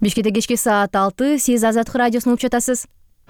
Бишкекте кечки саат 6, сиз Азаттык радиосун угуп жатасыз.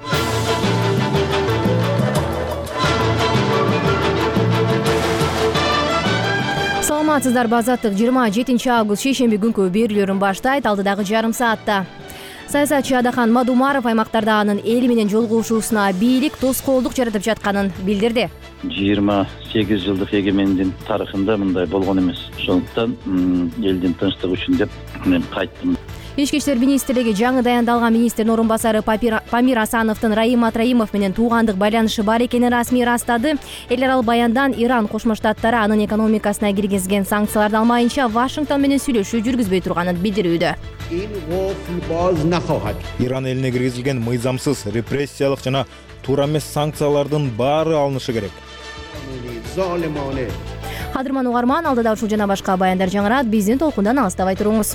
Саламатсыздарбы, Азаттык 27 август шейшемби күнкү берүүлөрүн баштайт. Алдыдагы жарым саатта саясатчы Адахан Мадумаров аймактарда анын эли менен жолугушуусуна бийлик тоскоолдук жаратып жатканын билдирди. 28 жылдык эгемендин тарыхында мындай болгон эмес. Ошондуктан элдин тынчтыгы үчүн деп мен кайттым. Ички иштер министрлиги жаңы даяндалган министрдин орун басары Памир Асановдун Раим Атраимов менен туугандык байланышы бар экенин расмий ырастады. Эл аралык баяндан Иран Кошмо Штаттары анын экономикасына киргизген санкцияларды алмайынча Вашингтон менен сүйлөшүү жүргүзбөй турганын билдирүүдө. Иран элине киргизилген мыйзамсыз репрессиялык жана туура эмес санкциялардын баары алынышы керек. Кадырман угарман, алдыда ушул жана башка баяндар жаңырат. Биздин толкундан алыстабай туруңуз.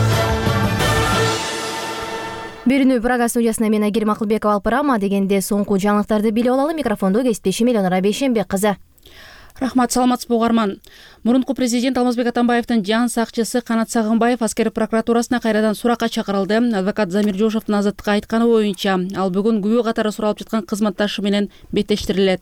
Берүүнү Прага студиясына мен Айгерим Акылбекова алып барам. Дегенде соңку жаңылыктарды билип алалы. Микрофондо кесиптешим Элонора Бейшембек кызы. Рахмат, саламатсызбы угарман. Мурунку президент Алмазбек Атамбаевдин жан сакчысы Канат Сагынбаев аскер прокуратурасына кайрадан суракка чакырылды. Адвокат Замир Жошовдун Азаттыкка айтканы боюнча, ал бүгүн күбө катары суралып жаткан кызматташы менен беттештирилет.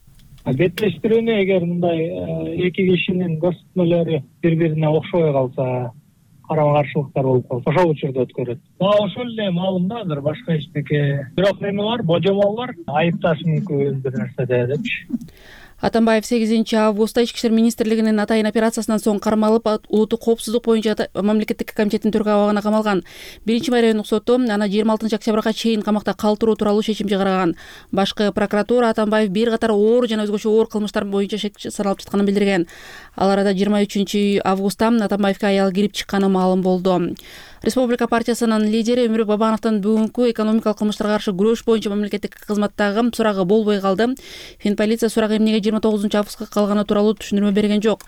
Беттештирүүнү эгер мындай эки кишинин көрсөтмөлөрү бири-бирине окшобой калса, карама-каршылыктар болуп калса, ошол учурда өткөрөт. Ошол эле маалымда азыр башка эчтеке бирок эме бар, божомол бар, айыпташ мүмкүн бир нерседе депчи. Атамбаев 8 августта Ички иштер министрлигинин атайын операциясынан соң кармалып, улуттук коопсуздук боюнча мамлекеттик комитеттин төрагы абагына камалган. 1-райондук соту аны 26 октябрга чейин камакта калтыруу тууралуу чечим чыгарган. Башкы прокуратура Атамбаев бир катар оор жана өзгөчө оор кылмыштар боюнча саналып жатканын билдирген. Ал арада 23 августта Атамбаевге аял кирип чыкканы маалым болду. Республика партиясынын лидери Өмүрбек Бабановдун бүгүнкү экономикалык кылмыштарга каршы күрөш боюнча мамлекеттик кызматтагы сурагы болбой калды. Финполиция сурак эмнеге 29 августка калганы тууралуу түшүндүрмө берген жок.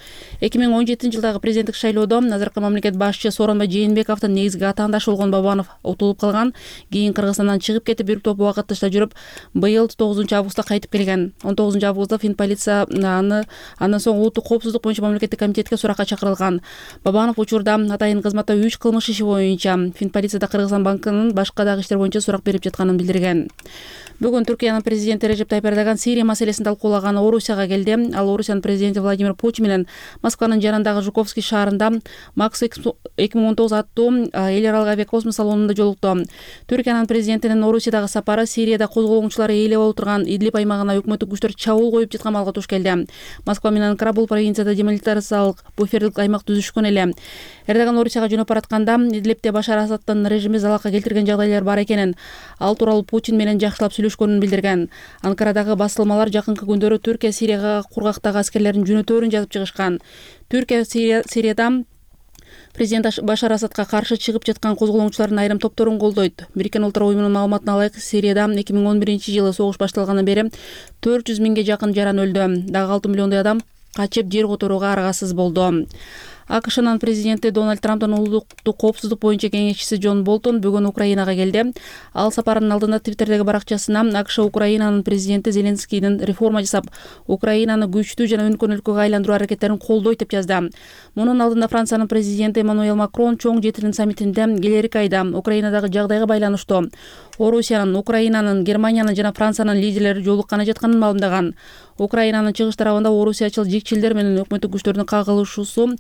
2017 жылдагы президенттик шайлоодо азыркы мамлекет башчы Сооронбай Жээнбековдун негизги атаандашы болгон Бабанов утулуп калган. Кийин Кыргызстандан чыгып кетип бир топ убакыт тышта жүрүп, быйыл 9 августта кайтып келген. 19 августта Финполиция андан соң улуттук коопсуздук боюнча мамлекеттик комитетке суракка чакырылган. Бабанов учурда атайын кызматта 3 кылмыш иши боюнча Финполицияда Кыргызстан банкынын башка дагы иштер боюнча сурак берип жатканын билдирген. Бүгүн Түркиянын президенти Режеп Тайып Эрдоган Сирия маселесин талкуулаган Орусияга келди. Ал Орусиянын президенти Владимир Путин менен Москванын жанындагы Жуковский шаарында Макс 2019 аттуу эл аралык авиакосмос салонунда жолукту. Түркиянын президентинин Орусиядагы сапары Сирияда козголгончулар ээлеп отурган Идлиб аймагына өкмөттүк күчтөр чабуул коюп жаткан маалга туш келди. Москва менен Анкара бул провинцияда демилитаризациялык буфердик аймак түзүшкөн эле. Эрдоган Орусияга жөнөп баратканда Идлибте Башар Асаддын режими залалга келтирген жагдайлар бар экенин, ал тууралуу Путин менен жакшылап сүйлөшкөнүн билдирген. Анкарадагы басылмалар жакынкы күндөрү Түркия Сирияга кургактагы аскерлерин жөнөтөөрүн жазып чыгышкан. Түркия Сирияда президент Башар Асадка каршы чыгып жаткан козголгончулардын айрым топторун колдойт. Бириккен Улуттар уюмунун маалыматына ылайык, Сирияда 2011-жылы согуш башталгандан бери 400 миңге жакын жаран өлдү. Дагы 6 миллиондой адам качып жер которууга аргасыз болду. АКШнын президенти Дональд Трамптын улуттук коопсуздук боюнча кеңешчиси Джон Болтон бүгүн Украинага келди. Ал сапарынын алдында Твиттердеги баракчасына АКШ Украинанын президенти Зеленскийдин реформа жасап, Украинаны күчтүү жана өнүккөн өлкөгө айландыруу аракеттерин колдойт деп жазды. Мунун алдында Франциянын президенти Эммануэль Макрон чоң жетилин саммитинде келерки айда Украинадагы жагдайга байланыштуу Орусиянын, Украинанын, Германиянын жана Франциянын лидерлери жолукканы жатканын маалымдаган. Украинанын чыгыш тарабында орусиячыл жикчилдер менен өкмөттүк күчтөрдүн кагылышуусу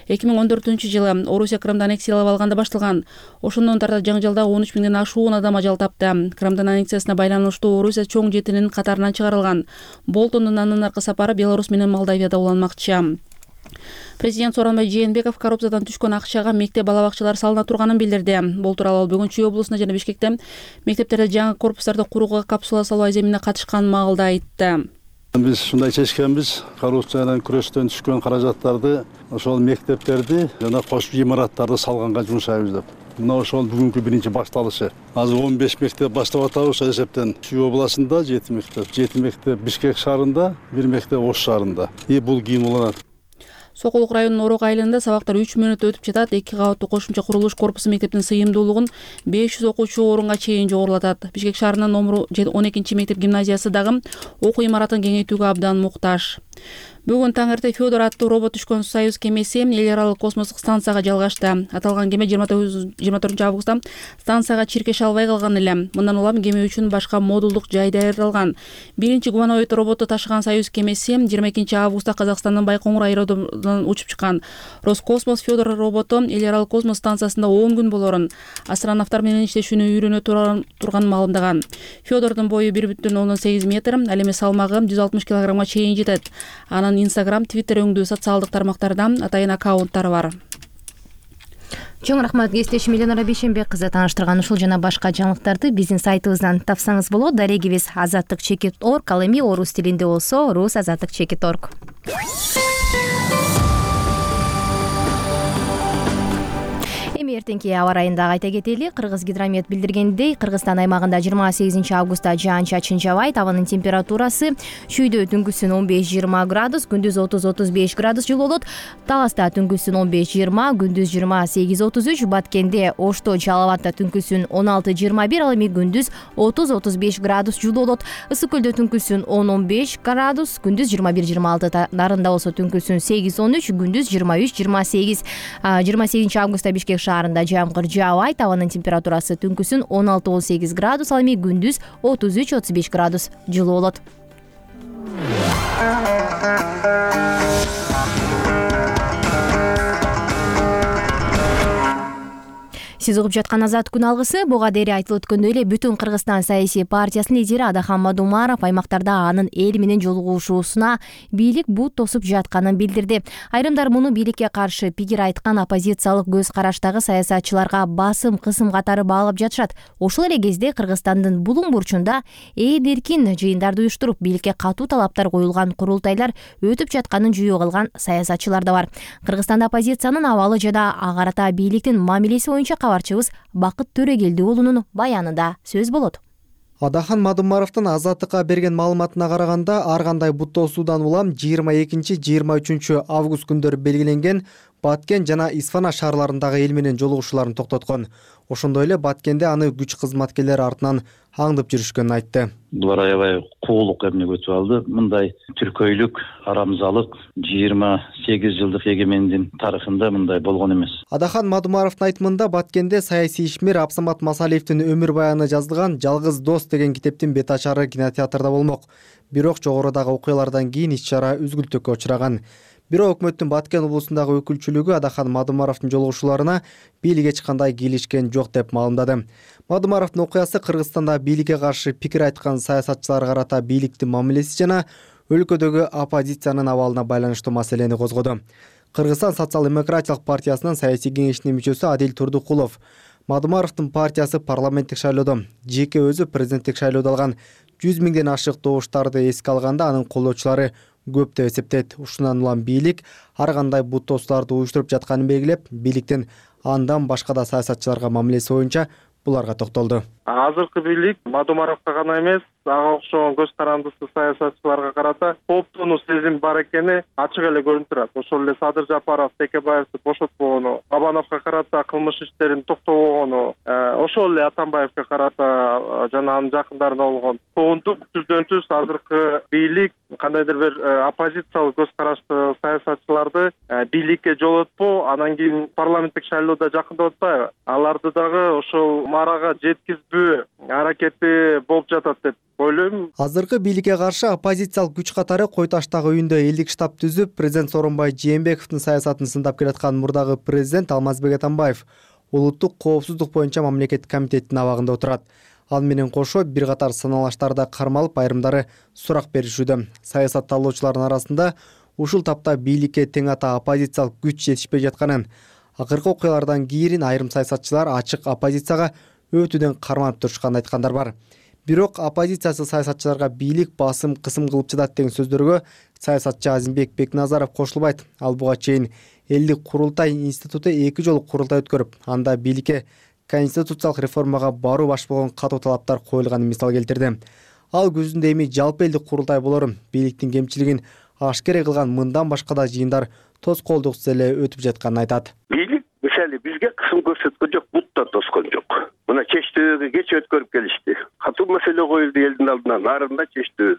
2014-жылы Орусия Крымды аннексиялап алганда башталган. Ошондон тарта жаңжалда 13 миңден ашуун адам ажал тапты. Крымдын аннексиясына байланыштуу Орусия чоң жетинин катарынан чыгарылган. Болтондун анын аркы сапары Беларусь менен Молдавияда уланмакчы. Президент Сооронбай Жээнбеков коррупциядан түшкөн акчага мектеп балабакчалар салына турганын билдирди. Бул тууралуу бүгүн Чүй облусунда жана Бишкекте мектептерде жаңы корпустарды курууга капсула салуу аземине катышкан маалда айтты. Biz şunday çeşkenbiz, korrupsiyadan күрөштөн түшкөн каражаттарды ошол мектептерди жана кошмо имараттарды салганга жумшайбыз деп. Мына ошол бүгүнкү биринчи башталышы. Азыр 15 мектеп баштап атабыз эсептен. Чүй областында 7 мектеп Бишкек шаарында, 1 мектеп Ош шаарында. Бул кийин уланат. Сокулук районунун Орок айылында сабактар 3 мүнөт өтүп жатат. 2 кабаттуу кошумча курулуш корпусу мектептин сыйымдуулугун 500 окуучу орунга чейин жогорулатат. Бишкек шаарынын номеру 12 мектеп гимназиясы дагы окуу имаратын кеңейтүүгө абдан муктаж. Бүгүн таң эрте Федор аттуу робот түшкөн Союз кемеси эл аралык космостук станцияга жалгашты. Аталган кеме 24-августта станцияга чиркеше албай калган эле. Мындан улам кеме үчүн башка модулдук жай даярдалган. Биринчи гуманоид роботу ташыган Союз кемеси 22-августта Казакстандын Байкоңур аэродромунан учуп чыккан. Роскосмос Федор роботу эл аралык космос станциясында 10 күн болорун, астронавттар менен иштешүүнү үйрөнө турган маалымдаган. Федордун бою 1,8 метр, ал эми салмагы 160 килограммга чейин жетет. Анын Instagram, Twitter өңдүү социалдык тармактарда атайын аккаунттары бар. Чоң рахмат кесиптешим Эленора Бейшенбек кызы тааныштырган ушул жана башка жаңылыктарды биздин сайтыбыздан тапсаңыз болот. Дарегибиз azattik.org, ал эми орус тилинде болсо rus.azattik.org. Эртеңки аба ырайында айта кетели. Кыргыз гидромет билдиргендей, Кыргызстан аймагында 28-августта жаан-чачын жабайт. Абанын температурасы шүйдө түнгүсүн 15-20 градус, күндүз 30-35 градус жылуу болот. Таласта түнгүсүн 15-20, күндүз 28-33, Баткенде, Ошто, Жалал Абадта түнгүсүн 16-21, ал эми күндүз 30-35 градус жылуу болот. Ысык Көлдө түнгүсүн 10-15 градус, күндүз 21-26, Нарында болсо түнгүсүн 8-13, күндүз 23-28. 28-августта Бишкек шаарында жамгыр жаабайт. Абанын температурасы түнкүсүн 16-18 градус, ал эми күндүз 33-35 градус жылуу болот. Сиз угуп жаткан Азат күн алгысы. Буга дейин айтылып өткөндөй эле бүтүн Кыргызстан саясий партиясынын лидери Адахан Мадумаров аймактарда анын эл менен жолугушуусуна бийлик бут тосуп жатканын билдирди. Айрымдар муну бийликке каршы пикир айткан оппозициялык көз караштагы саясатчыларга басым кысым катары баалап жатышат. Ошол эле кезде Кыргызстандын булуң бурчунда эркин жыйындарды уюштуруп, бийликке катуу талаптар коюлган курултайлар өтүп жатканын жүйө кылган саясатчылар да бар. Кыргызстанда оппозициянын абалы жана ага карата бийликтин мамилеси боюнча кабарчыбыз Бакыт Төрөгелди уулунун баянында сөз болот. Адахан Мадумаровдун Азаттыкка берген маалыматына караганда, ар кандай бут тосуудан улам 22-23 август күндөрү белгиленген Баткен жана Исфана шаарларындагы эл менен жолугушууларын токтоткон. Ошондой эле Баткенде аны күч кызматкерлери артынан аңдып жүрүшкөнүн айтты. Булар аябай куулук эмне өтүп алды. Мындай түркөйлүк, арамзалык 28 жылдык эгемендин тарыхында мындай болгон эмес. Адахан Мадумаровдун айтымында Баткенде саясий ишмер Абсамат Масалиевдин өмүр баяны жазылган «Жалгыз дос» деген китептин бет ачары кинотеатрда болмок. Бирок жогорудагы окуялардан кийин иш-чара үзгүлтүккө учураган. Бирок өкмөттүн Баткен облусундагы өкүлчүлүгү Адахан Мадумаровдун жолугушууларына бийлик эч кандай кийлишкен жок деп маалымдады. Мадумаровдун окуясы Кыргызстанда бийликке каршы пикир айткан саясатчыларга карата бийликтин мамилеси жана өлкөдөгү оппозициянын абалына байланыштуу маселени козгоду. Кыргызстан социал-демократиялык партиясынын саясий кеңешинин мүчөсү Адил Турдукулов Мадумаровдун партиясы парламенттик шайлоодо, жеке өзү президенттик шайлоодо алган 100 миңден ашык добуштарды эске алганда анын колдоочулары көп деп эсептейт. Ушундан улам бийлик ар кандай бут тосууларды уюштуруп жатканын белгилеп, бийликтин андан башка да саясатчыларга мамилеси боюнча буларга токтолду. Азыркы бийлик Мадумаровго гана эмес, ага окшогон көз карандысыз саясатчыларга карата кооптонуу сезим бар экени ачык эле көрүнүп турат. Ошол эле Садыр Жапаров Текебаевди бошотпогону, Абановго карата кылмыш иштерин токтобогону, ошол эле Атамбаевге карата жана анын жакындарына болгон коондук түздөн түз азыркы бийлик кандайдыр бир оппозициялык көз караштуу саясатчыларды бийликке жолотпоо, анан кийин парламенттик шайлоодо жакындап атпайбы? Аларды дагы ошол марага жеткизбөө аракети болуп жатат деп ойлойм. Азыркы бийликке каршы оппозициялык күч катары Кой Таштагы үйүндө элдик штаб түзүп, президент Сооронбай Жээнбековдун саясатын сындап келаткан мурдагы президент Алмазбек Атамбаев улуттук коопсуздук боюнча мамлекеттик комитеттин абагында отурат. Ал менен кошо бир катар саналаштарда кармалып, айрымдары сурак беришүүдө. Саясат талоочулардын арасында ушул тапта бийликке тең ата оппозициялык күч жетишпей жатканын, акыркы окуялардан кийин айрым саясатчылар ачык оппозицияга өтүүдөн карманып турушканын айткандар бар. Бирок оппозициясы саясатчыларга бийлик басым кысым кылып жатат деген сөздөргө саясатчы Азимбек Бекназаров кошулбайт. Ал буга чейин элдик курултай институту 2 жолу курултай өткөрүп, анда бийликке конституциялык реформага баруу баш болгон катуу талаптар коюлганын мисал келтирди. Ал күзүндө эми жалпы элдик курултай болорун, бийликтин кемчилигин ашкере кылган мындан башка да жыйындар тоскоолдуксуз эле өтүп жатканын айтат. Бийлик мисалы бизге кысым көрсөткөн жок, бутта тоскон жок. Мына чечтөөгө кеч өткөрүп келишти. Катуу маселе коюлду элдин алдына, нарында чечтөөдө.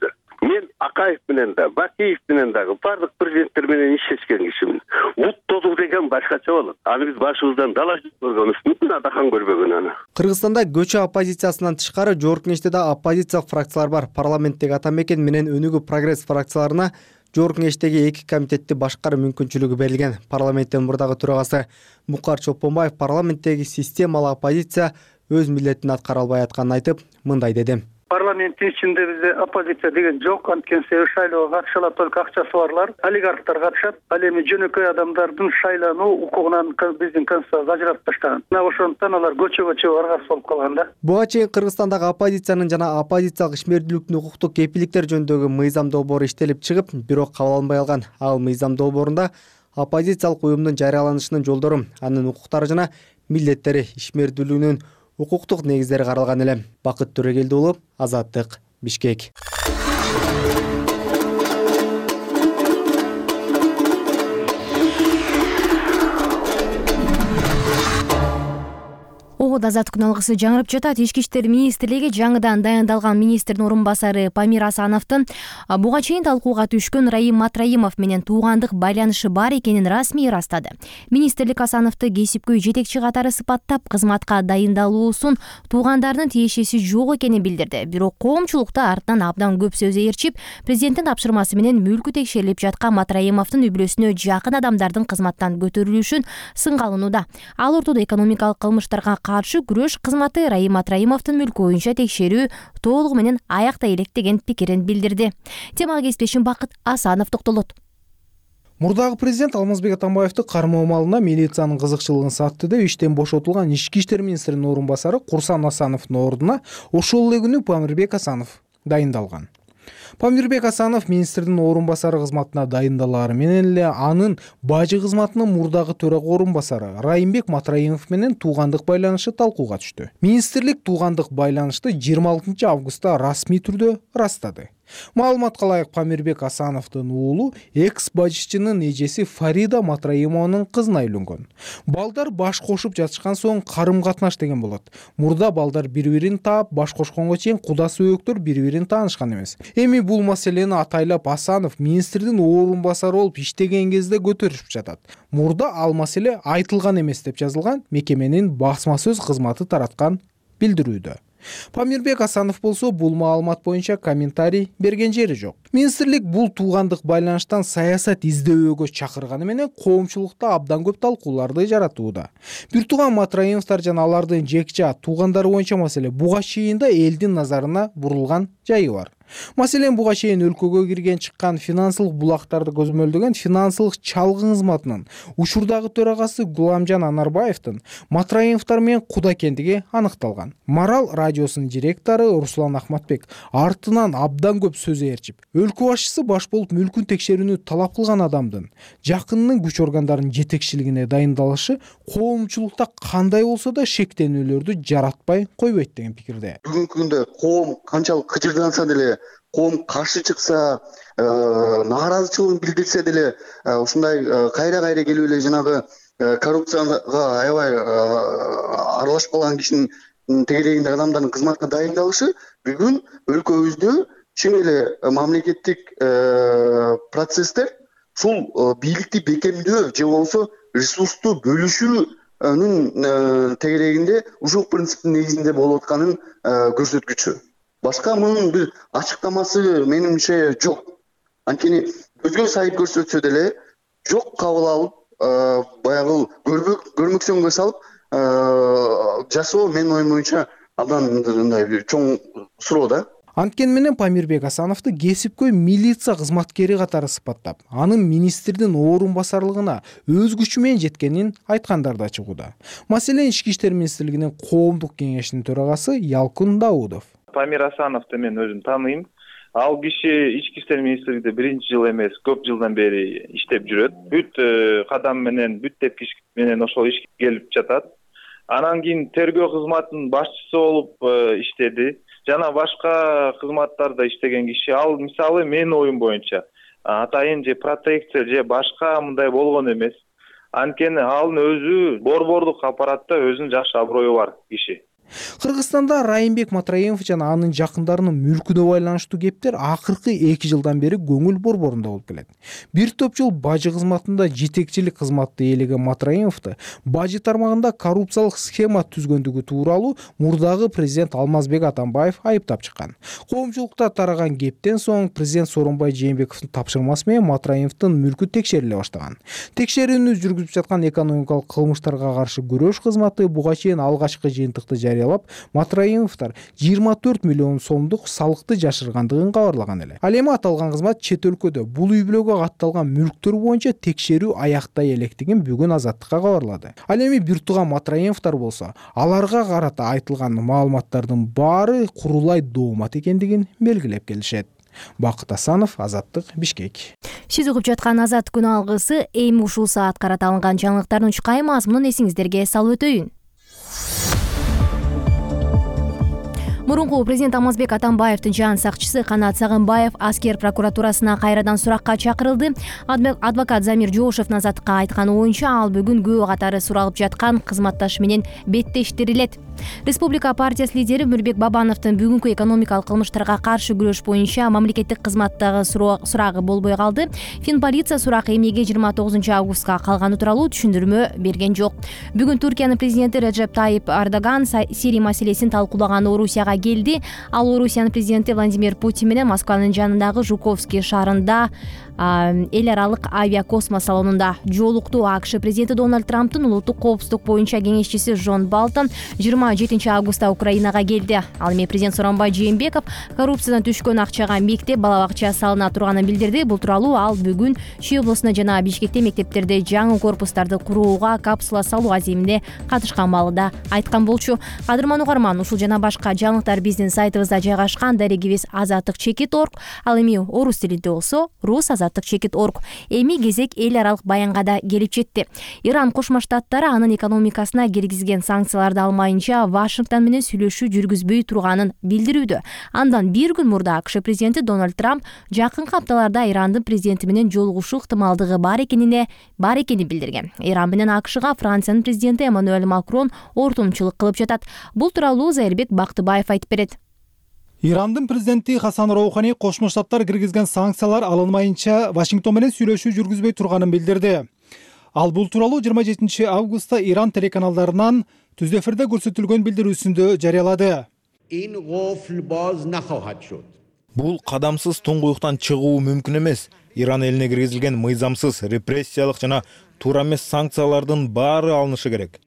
Мен Акаев менен да, Бакиев менен дагы бардык президенттер менен иштешкен кишимин. Бут тозуу деген башкача болот. Аны биз башыбыздан дала көргөнбүз, мүмкүн атахан көрбөгөн аны. Кыргызстанда көчө оппозициясынан тышкары жогорку кеңеште да оппозициялык фракциялар бар. Парламенттеги Атамекен менен Өнүгүү прогресс фракцияларына жогорку кеңештеги 2 комитетти башкаруу мүмкүнчүлүгү берилген. Парламенттин мурдагы төрагасы Мукар Чолпонбаев парламенттеги системалык оппозиция өз милдетин аткара албай атканын айтып, мындай деди. Парламенттин ичинде бизде оппозиция деген жок, анткени шайлоого катыша только акчасы барлар, олигархтар катышат. Ал эми жөнөкөй адамдардын шайлануу укугунан биздин конституция ажыратып таштаган. Мына ошондуктан алар көчө аргасыз болуп калган да. Буга чейин Кыргызстандагы оппозициянын жана оппозициялык ишмердүүлүктүн укуктук кепилдиктер жөнүндөгү мыйзам долбоору иштелип чыгып, бирок кабыл алынбай калган. Ал мыйзам долбоорунда оппозициялык уюмдун жарыяланышынын жолдору, анын укуктары жана милдеттери, ишмердүүлүгүнүн укуктук негиздери каралган эле. Бакыт Төрөгелди уулу, Азаттык, Бишкек. Азаттыктын алгысы жаңырып жатат. Ички иштер министрлиги жаңыдан дайындалган министрдин орун басары Памир Асановдун буга чейин талкууга түшкөн Раим Матраимов менен туугандык байланышы бар экенин расмий ырастады. Министрлик Асановду кесипкөй жетекчи катары сыпаттап, кызматка дайындалуусун туугандарынын тиешеси жок экенин билдирди. Бирок коомчулукта артынан абдан көп сөз ээрчип, президенттин тапшырмасы менен мүлкү текшерилип жаткан Матраимовдун үй бүлөсүнө жакын адамдардын кызматтан көтөрүлүшүн сынга алынууда. Ал ортодо экономикалык кылмыштарга каршы күрөш кызматы Раим Матраимовдун мүлкү боюнча текшерүү толугу менен аяктай элек деген пикирин билдирди. Темага кесиптешим Бакыт Асанов токтолот. Мурдагы президент Алмазбек Атамбаевди кармоо малына милициянын кызыкчылыгын сатты деп иштен бошотулган ички иштер министринин орун басары Курсан Асановдун ордуна ошол эле күнү Памирбек Асанов дайындалган. Памирбек Асанов министрдин орун басары кызматына дайындалары менен эле анын бажы кызматынын мурдагы төрага орун басары Райымбек Матраимов менен туугандык байланышы талкууга түштү. Министрлик туугандык байланышты 26 августта расмий түрдө ырастады. Маалыматка ылайык Памирбек Асановдун уулу экс-бажычынын эжеси Фарида Матраимованын кызына үйлөнгөн. Балдар баш кошуп жатышкан соң карым катнаш деген болот. Мурда балдар бири-бирин таап, баш кошконго чейин кудасы өктөр бири-бирин таанышкан эмес. Эми бул маселени атайлап Асанов министрдин орун басары болуп иштеген кезде көтөрүшүп жатат. Мурда ал маселе айтылган эмес деп жазылган мекеменин басма сөз кызматы тараткан билдирүүдө. Памирбек Асанов болсо бул маалымат боюнча комментарий берген жери жок. Министрлик бул туугандык байланыштан саясат издөөгө чакырганы менен коомчулукта абдан көп талкууларды жаратууда. Бир тууган Матраимовдор жана алардын жекча туугандары боюнча маселе буга чейин да элдин назарына бурулган жайы бар. Маселен буга чейин өлкөгө кирген чыккан финансылык булактарды көзөмөлдөгөн финансылык чалгын кызматынын учурдагы төрагасы Гуламжан Анарбаевдин Матраимовдор менен куда экендиги аныкталган. Марал радиосунун директору Руслан Ахматбек артынан абдан көп сөз ээрчип, өлкө башчысы баш болуп мүлкүн текшерүүнү талап кылган адамдын жакынынын күч органдарынын жетекчилигине дайындалышы коомчулукта кандай болсо да шектенүүлөрдү жаратпай койбойт деген пикирде. Бүгүнкү күндө коом канчалык кычырданса деле, коом каршы чыкса, нааразычылыгын билдирсе деле, ушундай кайра келип эле жанагы коррупцияга аябай аралашып калган кишинин тегерегиндеги адамдардын кызматка дайындалышы бүгүн өлкөбүздө чын эле мамлекеттик процесстер ушул бийликти бекемдөө же болбосо ресурсту бөлүшүүнүн тегерегинде ушул принциптин негизинде болуп атканын көрсөткүчү. Башка мунун бир ачыктамасы менимче жок. Анткени көзгө сайып көрсөтсө деле жок кабыл алып, баягы көрмөксөнгө салып жасоо менин оюм боюнча абдан мындай чоң суроо да. Анткени менен Памирбек Асановду кесипкөй милиция кызматкери катары сыпаттап, анын министрдин орун басарлыгына өз күчү менен жеткенин айткандар да чыгууда. Маселен ички иштер министрлигинин коомдук кеңешинин төрагасы Ялкын Даудов. Памир Асановду мен өзүм тааныйм. Ал киши ички иштер министрлигинде биринчи жыл эмес, көп жылдан бери иштеп жүрөт. Бүт кадам менен, бүт тепкич менен ошол ишке келип жатат. Анан кийин тергөө кызматынын башчысы болуп иштеди. Жана башка кызматтарда иштеген киши. Ал мисалы менин оюм боюнча атайын же протекция же башка мындай болгон эмес. Анткени алын өзү борбордук аппаратта өзүнүн жакшы аброю бар киши. Кыргызстанда Райымбек Матраимов жана анын жакындарынын мүлкүнө байланыштуу кептер акыркы 2 жылдан бери көңүл борборунда болуп келет. Бир топ жыл бажы кызматында жетекчилик кызматты ээлеген Матраимовду бажы тармагында коррупциялык схема түзгөндүгү тууралуу мурдагы президент Алмазбек Атамбаев айыптап чыккан. Коомчулукта тараган кептен соң президент Сооронбай Жээнбековдун тапшырмасы менен Матраимовдун мүлкү текшериле баштаган. Текшерүүнү жүргүзүп жаткан экономикалык кылмыштарга каршы күрөш кызматы буга чейин алгачкы жыйынтыкты жарыялап, Матраимовдор 24 миллион сомдук салыкты жашыргандыгын кабарлаган эле. Ал эми аталган кызмат чет өлкөдө бул үй-бүлөгө катталган мүлктөр боюнча текшерүү аяктай электигин бүгүн Азаттыкка кабарлады. Ал эми бир тууган Матраимовдор болсо, аларга карата айтылган маалыматтардын баары курулай доомат экендигин белгилеп келишет. Бакыт Асанов, Азаттык, Бишкек. Сиз угуп жаткан Азат күн алгысы эми ушул саат карата алынган жаңылыктардын учкай мазмунун эсиңиздерге салып өтөйүн. Мурунку президент Алмазбек Атамбаевдин жан сакчысы Канат Сагынбаев аскер прокуратурасына кайрадан суракка чакырылды. Адвокат Замир Жошевдун Азаттыкка айтканы боюнча, ал бүгүн күбө катары суралып жаткан кызматташы менен беттештирилет. Республика партиясы лидери Мурбек Бабановдун бүгүнкү экономикалык кылмыштарга каршы күрөш боюнча мамлекеттик кызматтагы сурагы болбой калды. Финполиция сурак эмнеге 29 августка калганы тууралуу түшүндүрмө берген жок. Бүгүн Туркиянын президенти Реджеп Тайип Эрдоган Сирия маселесин талкуулаган Орусияга келди. Ал Орусиянын президенти Владимир Путин менен Москванын жанындагы Жуковский шаарында эл аралык авиакосмос салонунда жолукту. АКШ президенти Дональд Трамптын улуттук коопсуздук боюнча кеңешчиси Джон Болтон 27 августта Украинага келди. Ал эми президент Сооронбай Жээнбеков коррупциядан түшкөн акчага мектеп, бала бакча салына турганын билдирди. Бул тууралуу ал бүгүн Чүй облусунда жана Бишкекте мектептерде жаңы корпустарды курууга капсула салуу аземине катышкан маалында айткан болчу. Кадырман угарман, ушул жана башка жаңылыктар биздин сайтыбызда жайгашкан. Дарегибиз azattik.org. Ал эми орус тилинде болсо rus.azattik.org. Эми кезек эл аралык баянга да келип жетти. Иран Кошмо Штаттары анын экономикасына киргизген санкцияларды алмайынча Вашингтон менен сүйлөшүү жүргүзбөй турганын билдирүүдө. Андан бир күн мурда АКШ президенти Дональд Трамп жакынкы апталарда Ирандын президенти менен жолугушуу ыктымалдыгы бар экенин билдирген. Иран менен АКШга Франциянын президенти Эммануэль Макрон ортомчулук кылып жатат. Бул тууралуу Зайырбек Бактыбаев айтып берет. Ирандын президенти Хасан Роухани Кошмо Штаттар киргизген санкциялар алынмайынча Вашингтон менен сүйлөшүү жүргүзбөй турганын билдирди. Ал бул тууралуу 27 августта Иран телеканалдарынан түз эфирде көрсөтүлгөн билдирүүсүндө жарыялады. Бул кадамсыз туңгуюктан чыгуу мүмкүн эмес. Иран элине киргизилген мыйзамсыз, репрессиялык жана туура эмес санкциялардын баары алынышы керек.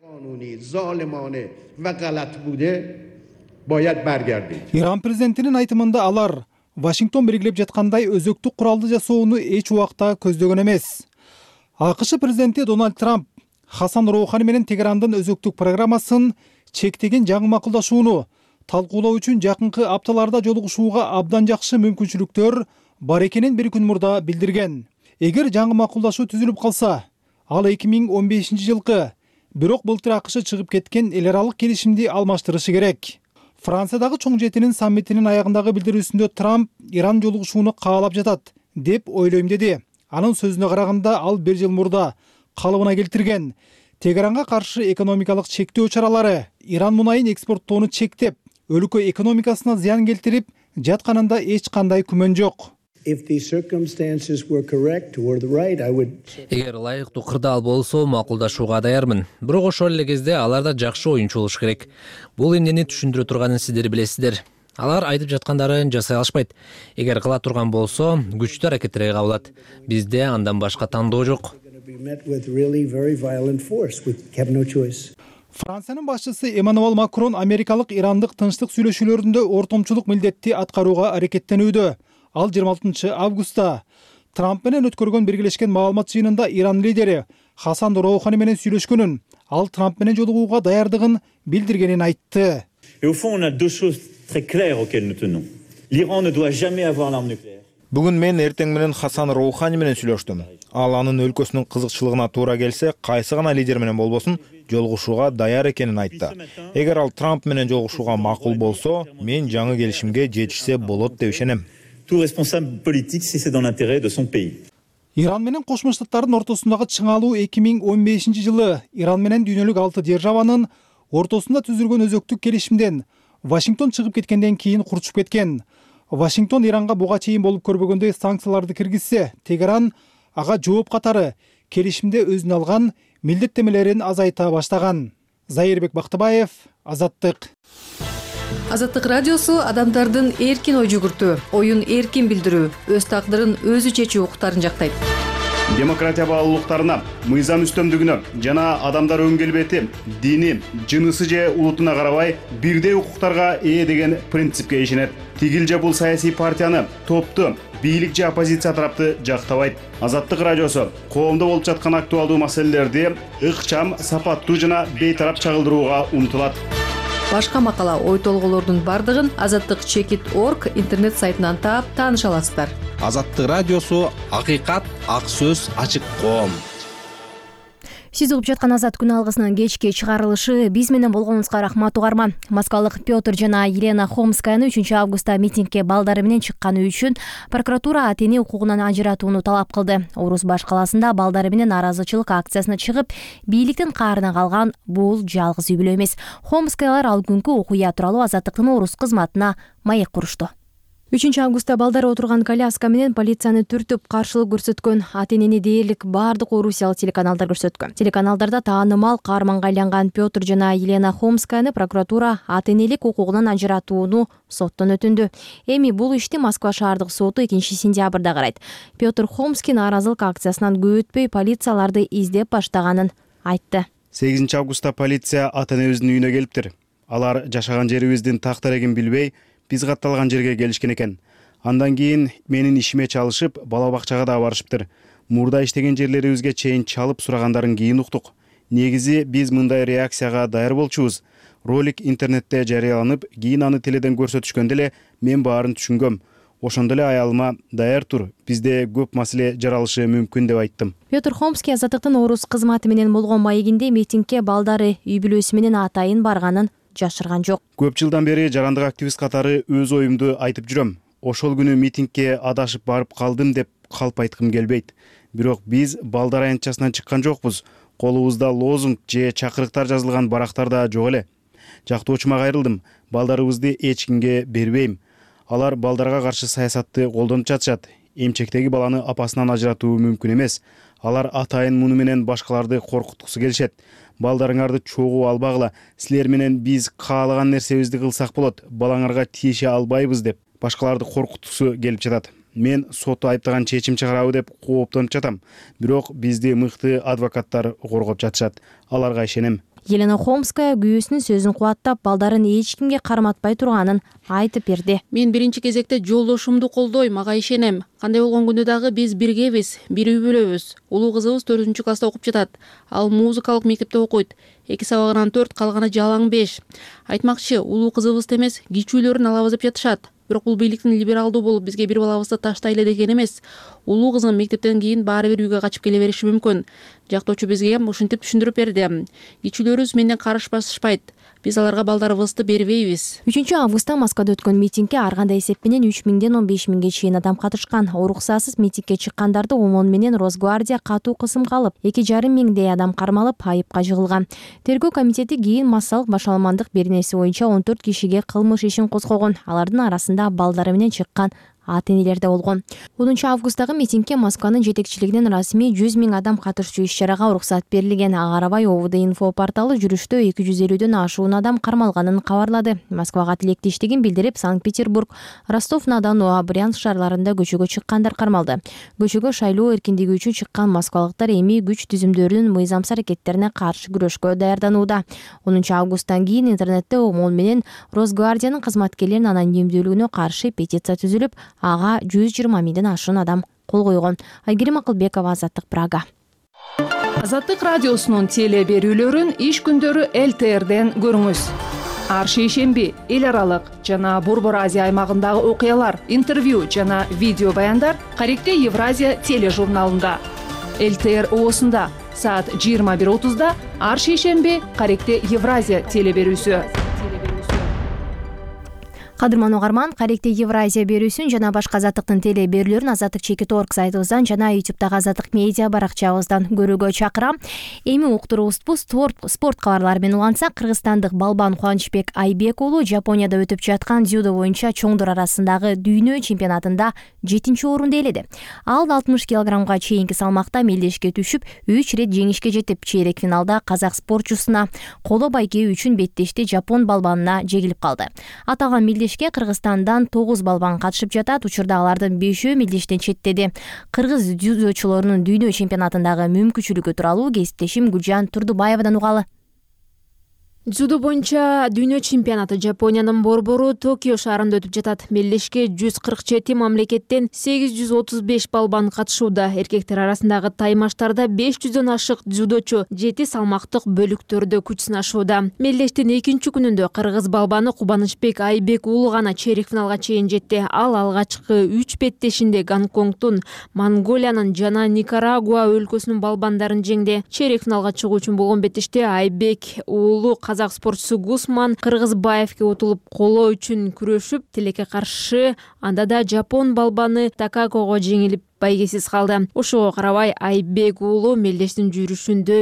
Иран президентинин айтымында алар Вашингтон белгилеп жаткандай өзөктүк куралды жасоону эч убакта көздөгөн эмес. АКШ президенти Дональд Трамп Хасан Роухани менен Тегерандын өзөктүк программасын чектеген жаңы макулдашууну талкуулоо үчүн жакынкы апталарда жолугушууга абдан жакшы мүмкүнчүлүктөр бар экенин бир күн мурда билдирген. Эгер жаңы макулдашуу түзүлүп калса, ал 2015 жылкы, бирок былтыр АКШ чыгып кеткен эл аралык келишимди алмаштырышы керек. Франциядагы чоң жетинин саммитинин аягындагы билдирүүсүндө Трамп Иран жолугушууну каалап жатат деп ойлойм деди. Анын сөзүнө караганда ал бир жыл мурда калыбына келтирген Тегеранга каршы экономикалык чектөө чаралары Иран мунайын экспорттоону чектеп, өлкө экономикасына зыян келтирип жатканында эч кандай күмөн жок. Эгер ылайыктуу кырдаал болсо макулдашууга даярмын. Бирок ошол эле кезде аларда жакшы оюнчу болуш керек. Бул эмнени түшүндүрө турганын сиздер билесиздер. Алар айтып жаткандарын жасай алышпайт. Эгер кыла турган болсо, күчтүү аракеттерге кабылат. Бизде андан башка тандоо жок. Франциянын башчысы Эммануэль Макрон америкалык ирандык тынчтык сүйлөшүүлөрүндө ортомчулук милдетти аткарууга аракеттенүүдө. Ал 26 августта Трамп менен өткөргөн биргелешкен маалымат жыйынында Иран лидери Хасан Роухани менен сүйлөшкөнүн, ал Трамп менен жолугууга даярдыгын билдиргенин айтты. Бүгүн мен эртең менен Хасан Роухани менен сүйлөштүм. Ал анын өлкөсүнүн кызыкчылыгына туура келсе, кайсы гана лидер менен болбосун жолугушууга даяр экенин айтты. Эгер ал Трамп менен жолугушууга макул болсо, мен жаңы келишимге жетишсе болот деп ишенем. Tout responsable politique si c'est dans l'intérêt de son pays. Иран менен Кошмо Штаттардын ортосундагы чыңалуу 2015 жылы Иран менен дүйнөлүк 6 державанын ортосунда түзүлгөн өзөктүк келишимден Вашингтон чыгып кеткенден кийин курчуп кеткен. Вашингтон Иранга буга чейин болуп көрбөгөндөй санкцияларды киргизсе, Тегеран ага жооп катары келишимде өзүнө алган милдеттемелерин азайта баштаган. Зайырбек Бактыбаев, Азаттык. Азаттык радиосу адамдардын эркин ой жүгүртүү, оюн эркин билдирүү, өз тагдырын өзү чечүү укуктарын жактайт. Демократия баалуулуктарына, мыйзам үстөмдүгүнө жана адамдар өң келбети, дини, жынысы же улутуна карабай бирдей укуктарга ээ деген принципке ишенет. Тигил же бул саясий партияны, топту, бийлик же оппозиция тарапты жактабайт. Азаттык радиосу коомдо болуп жаткан актуалдуу маселелерди ыкчам, сапаттуу жана бейтарап чагылдырууга умтулат. Башка макала, ой толгоолордун бардыгын azattik.org интернет сайтынан таап тааныша аласыздар. Азаттык радиосу акыйкат, ак сөз, ачык коом. Сиз угуп жаткан Азат күн алгысынын кечки чыгарылышы. Биз менен болгонуңузга рахмат угарман. Москвалык Петр жана Елена Хомскаяны 3 августта митингге балдары менен чыкканы үчүн прокуратура ата-эне укугунан ажыратууну талап кылды. Орус баш калаасында балдары менен наразычылык акциясына чыгып, бийликтин каарына калган бул жалгыз үй бүлө эмес. Хомскаялар ал күнкү окуя тууралуу Азаттыктын орус кызматына маек курушту. 3 августта балдары отурган коляска менен полицияны түртүп каршылык көрсөткөн ата-энени дээрлик бардык орусиялык телеканалдар көрсөткөн. Телеканалдарда таанымал каарманга айланган Петр жана Елена Хомскаяны прокуратура ата-энелик укугунан ажыратууну соттон өтүндү. Эми бул ишти Москва шаардык соту 2-сентябрда карайт. Петр Хомский нааразылык акциясынан көп өтпөй полицияларды издеп баштаганын айтты. 8 августта полиция ата-энебиздин үйүнө келиптир. Алар жашаган жерибиздин так терегин билбей, биз катталган жерге келишкен экен. Андан кийин менин ишиме чалышып, бала бакчага да барышыптыр. Мурда иштеген жерлерибизге чейин чалып сурагандарын кийин уктук. Негизи биз мындай реакцияга даяр болчубуз. Ролик интернетте жарыяланып, кийин аны теледен көрсөтүшкөндө эле мен баарын түшүнгөм. Ошондо эле аялыма даяр тур, бизде көп маселе жаралышы мүмкүн деп айттым. Петр Хомский Азаттыктын орус кызматы менен болгон маегинде митингге балдары үй бүлөсү менен атайын барганын жашырган жок. Көп жылдан бери жарандык активист катары өз оюмду айтып жүрөм. Ошол күнү митингге адашып барып калдым деп калп айткым келбейт. Бирок биз балдар аянтчасынан чыккан жокпуз. Колубузда лозунг же чакырыктар жазылган барактар да жок эле. Жактоочума кайрылдым. Балдарыбызды эч кимге бербейм. Алар балдарга каршы саясатты колдонуп жатышат. Эмчектеги баланы апасынан ажыратуу мүмкүн эмес. Алар атайын муну менен башкаларды коркуткусу келишет. Балдарыңарды чогуу албагыла, силер менен биз каалаган нерсебизди кылсак болот, балаңарга тийише албайбыз деп башкаларды коркуткусу келип жатат. Мен соту айыптаган чечим чыгарабы деп кооптонуп жатам. Бирок бизди мыкты адвокаттар коргоп жатышат. Аларга ишенем. Елена Хомская күйөөсүнүн сөзүн кубаттап, балдарын эч кимге карматпай турганын айтып берди. Мен биринчи кезекте жолдошумду колдойм, мага ишенем. Кандай болгон күндө дагы биз биргебиз, бир үй бүлөбүз. Улуу кызыбыз 4-класста окуп жатат. Ал музыкалык мектепте окуйт. 2 сабагынан 4, калганы жалаң 5. Айтмакчы, улуу кызыбызды эмес, кичүүлөрүн алабыз деп жатышат. Бирок бул бийликтин либералдуу болуп бизге бир балабызды таштайлы деген эмес. Улуу кызым мектептен кийин баары бир үйгө качып келе бериши мүмкүн. Жактоочу бизге ушинтип түшүндүрүп берди. Кичүүлөрүбүз менден карышпашпайт. Биз аларга балдарыбызды бербейбиз. 3 августта Москвада өткөн митингге ар кандай эсеп менен 3000ден 15000ге чейин адам катышкан. Уруксатсыз митингге чыккандарды ОМОН менен Росгвардия катуу кысымга алып, 2,5 миңдей адам кармалып, айыпка жыгылган. Тергөө комитети кийин массалык башаламандык беренеси боюнча 14 кишиге кылмыш ишин козгогон. Алардын арасында балдары менен чыккан ата-энелер да болгон. 10 августтагы митингге Москванын жетекчилигинен расмий 100 000 адам катышчу иш-чарага уруксат берилген. Ага карабай ОВД инфо порталы жүрүштө 250дөн ашуун адам кармалганын кабарлады. Москвага тилектештигин билдирип, Санкт-Петербург, Ростов-на-Дону, Брянск шаарларында көчөгө чыккандар кармалды. Көчөгө шайлоо эркиндиги үчүн чыккан москвалыктар эми күч түзүмдөрүнүн мыйзамсыз аракеттерине каршы күрөшкө даярданууда. 10 августтан кийин интернетте ОМОН менен Росгвардиянын кызматкерлеринин анонимдүүлүгүнө каршы петиция түзүлүп, ага 120 000ден ашуун адам кол койгон. Айгерим Акылбекова, Азаттык, Прага. Азаттык радиосунун теле берүүлөрүн иш күндөрү ЛТРден көрүңүз. Ар шейшемби эл аралык жана Борбор Азия аймагындагы окуялар, интервью жана видео баяндар Каректе Евразия тележурналында. ЛТР оосунда саат 21:30 ар шейшемби Каректе Евразия теле берүүсү. Кадырман угарман, Каректи Евразия берүүсүн жана башка азаттыктын теле берүүлөрүн Азаттык Чекит Орг сайтыбыздан жана YouTube'дагы Азаттык медиа баракчабыздан көрүүгө чакырам. Эми уктуруубузду спорт кабарлары менен улантсак, кыргызстандык балбан Кубанычбек Айбек уулу Жапонияда өтүп жаткан дзюдо боюнча чоңдор арасындагы дүйнө чемпионатында 7-чи орунду ээледи. Ал 60 килограммга чейинки салмакта мелдешке түшүп, 3 ирет жеңишке жетип, чейрек финалда казак спортчусуна коло байке үчүн беттешти жапон балбанына жегилип калды. Аталган мелдешке Кыргызстандан 9 балбан катышып жатат. Учурда алардын 5-өө мелдештен четтеди. Кыргыз дзюдочулорунун дүйнө чемпионатындагы мүмкүнчүлүгү тууралуу кесиптешим Гүлжан Турдубаевадан угалы. Дзюдо боюнча дүйнө чемпионаты Жапониянын борбору Токио шаарында өтүп жатат. Мелдешке 147 мамлекеттен 835 балбан катышууда. Эркектер арасындагы таймаштарда 500дөн ашык дзюдочу 7 салмактык бөлүктөрдө күч сынашууда. Мелдештин экинчи күнүндө кыргыз балбаны Кубанычбек Айбек уулу гана чейрек финалга чейин жетти. Ал алгачкы 3 беттешинде Гонконгтун, Монголиянын жана Никарагуа өлкөсүнүн балбандарын жеңди. Чейрек финалга чыгуу үчүн болгон беттеште Айбек уулу казак спортчусу Гусман Кыргызбаевге утулуп коло үчүн күрөшүп, тилекке каршы анда да жапон балбаны Такакого жеңилип байгесиз калды. Ошого карабай Айбек уулу мелдештин жүрүшүндө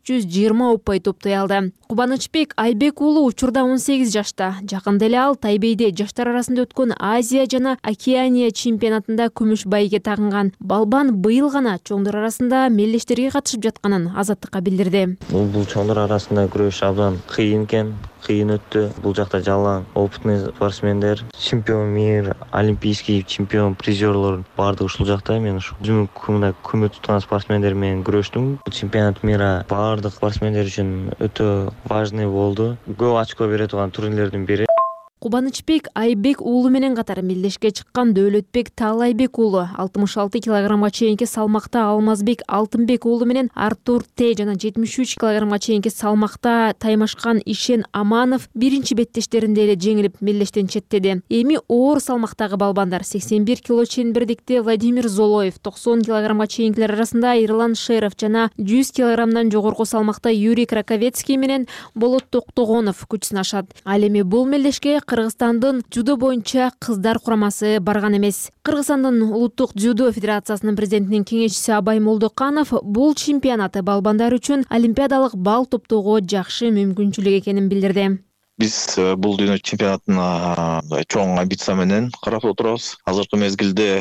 520 упай топтой алды. Кубанычбек Айбек уулу учурда 18 жашта. Жакында эле ал Тайбейде жаштар арасында өткөн Азия жана Океания чемпионатында күмүш байге тагынган. Балбан быйыл гана чоңдор арасында мелдештерге катышып жатканын Азаттыкка билдирди. Бул чоңдор арасында күрөш абдан кыйын экен. Кыйын өттү. Бул жакта жалаң опытный спортсмендер, чемпион мир, олимпийский чемпион, призерлор баардыгы ушул жакта. Мен ушу күмүнө күмүт туткан спортсмендер менен күрөштүм. Чемпионат мира баардык спортсмендер үчүн өтө важный болду. Көп очко бере турган турнирлердин бири. Кубанычбек Айбек уулу менен катар мелдешке чыккан Дөөлөтбек Таалайбек уулу, 66 килограммга чейинки салмакта Алмазбек Алтынбек уулу менен Артур Т жана 73 килограммга чейинки салмакта таймашкан Ишен Аманов биринчи беттештеринде эле жеңилип мелдештен четтеди. Эми оор салмактагы балбандар 81 кило ченбердикте Владимир Золоев, 90 килограммга чейинкилер арасында Ирлан Шеров жана 100 килограммдан жогорку салмакта Юрий Краковецкий менен Болот Токтогонов күч сынашат. Ал эми бул мелдешке Кыргызстандын дзюдо боюнча кыздар курамасы барган эмес. Кыргызстандын улуттук дзюдо федерациясынын президентинин кеңешчиси Абай Молдоканов бул чемпионаты балбандар үчүн олимпиадалык бал топтоого жакшы мүмкүнчүлүк экенин билдирди. Биз бул дүйнө чемпионатына чоң амбиция менен карап отурабыз. Азыркы мезгилде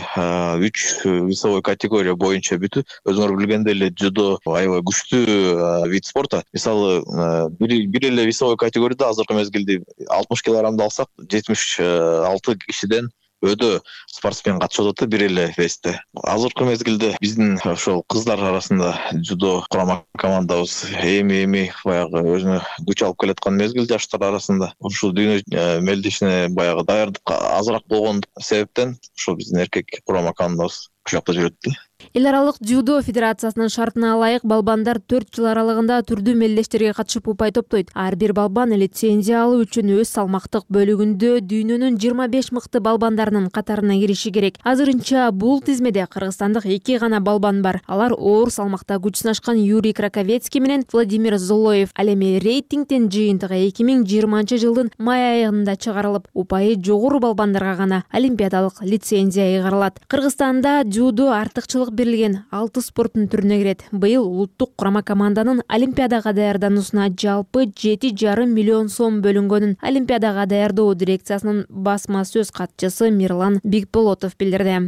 3 весовой категория боюнча бүтүп, өзүңөр билгендей эле дзюдо аябай күчтүү вид спорта. Мисалы, бир эле весовой категорияда азыркы мезгилде 60 килограммды алсак, 76 кишиден өдө спортсмен катышып атат бир эле весте. Азыркы мезгилде биздин ошол кыздар арасында дзюдо курама командабыз эми баягы өзүнө күч алып келаткан мезгил жаштар арасында. Ушул дүйнө мелдешине баягы даярдык азыраак болгон себептен ушул биздин эркек курама командабыз ушул жакта жүрөт. Эл аралык дзюдо федерациясынын шартына ылайык балбандар 4 жыл аралыгында түрдүү мелдештерге катышып упай топтойт. Ар бир балбан лицензия алуу үчүн өз салмактык бөлүгүндө дүйнөнүн 25 мыкты балбандарынын катарына кириши керек. Азырынча бул тизмеде кыргызстандык 2 гана балбан бар. Алар оор салмакта күч сынашкан Юрий Краковецкий менен Владимир Золоев. Ал эми рейтингдин жыйынтыгы 2020-жылдын май айында чыгарылып, упайы жогору балбандарга гана олимпиадалык лицензия ыйгарылат. Кыргызстанда дзюдо артыкчылык берилген 6 спорттун түрүнө кирет. Быйыл улуттук курама команданын олимпиадага даярдануусуна жалпы 7,5 миллион сом бөлүнгөнүн олимпиадага даярдоо дирекциясынын басма сөз катчысы Мирлан Бикболотов билдирди.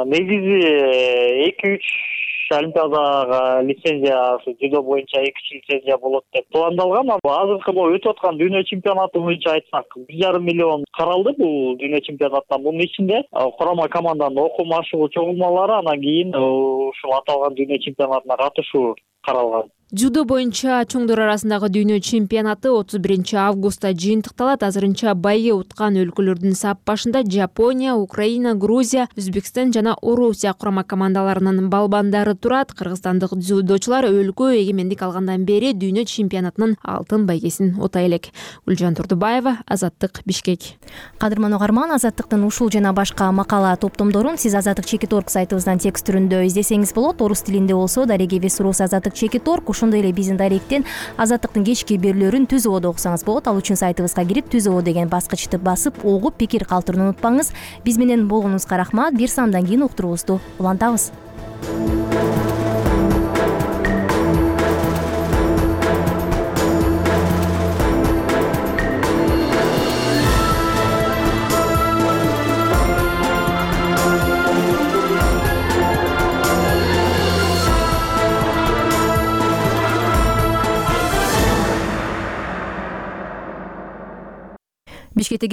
Негизи 2-3 олимпиадага лицензия дзюдо боюнча 2 лицензия болот деп пландалган. Азыркы өтүп аткан дүйнө чемпионаты боюнча айтсак 1,5 миллион каралды бул дүйнө чемпионаттан. Бунун ичинде курама команданын окуу машыгуу чогулмалары, анан кийин ушул аталган дүйнө чемпионатына катышуу каралган. Дзюдо боюнча чоңдор арасындагы дүйнө чемпионаты 31 августта жыйынтыкталат. Азырынча байге уткан өлкөлөрдүн сап башында Жапония, Украина, Грузия, Өзбекстан жана Орусия курама командаларынын балбандары турат. Кыргызстандык дзюдочулар өлкө эгемендик алгандан бери дүйнө чемпионатынын алтын байгесин утай элек. Гүлжан Турдубаева, Азаттык, Бишкек. Кадырман угарман, Азаттыктын ушул жана башка макала топтомдорун сиз Азаттык Чекит Орг сайтыбыздан текст түрүндө издесеңиз болот. Орус тилинде болсо Дареги Весурус Азаттык Чекит Орг ошондой эле биздин даректен Азаттыктын кечки берүүлөрүн Түз ободо окусаңыз болот. Ал үчүн сайтыбызга кирип Түз обо деген баскычты басып угуп пикир калтырууну унутпаңыз. Биз менен болгонуңузга рахмат. Бир саамдан кийин уктуруубузду улантабыз.